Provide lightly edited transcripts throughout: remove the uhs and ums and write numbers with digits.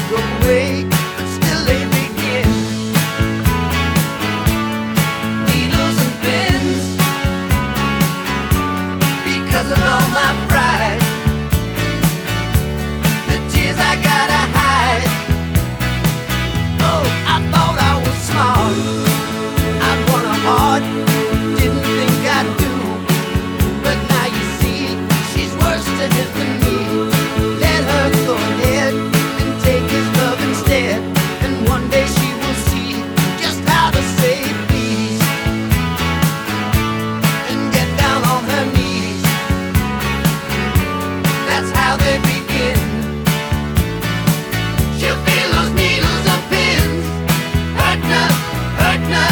go away, but still they begin. Needles and pins, because of all my pride, the tears I gotta hide. Oh, I thought I was smart, I'd won a heart, didn't think I'd do. But now you see, she's worse to him than me. Let her go ahead and take his love instead, and one day she will see just how to say please and get down on her knees. That's how they begin. She'll feel those needles and pins, hurting her, hurting her.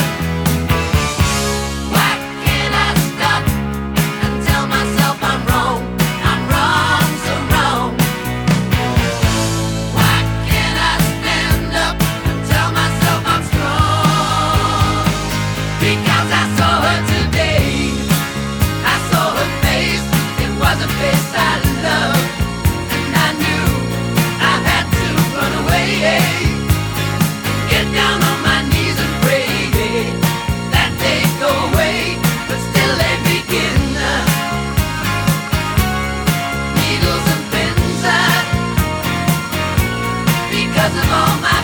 Why can't I stop and tell myself I'm wrong? I'm wrong, so wrong. Why can't I stand up and tell myself I'm strong? Because I saw her today, I saw her face, it was a face I loved, and I knew I had to run away, get down on my knees and pray that they'd go away, but still they begin. Needles and pins, because of all my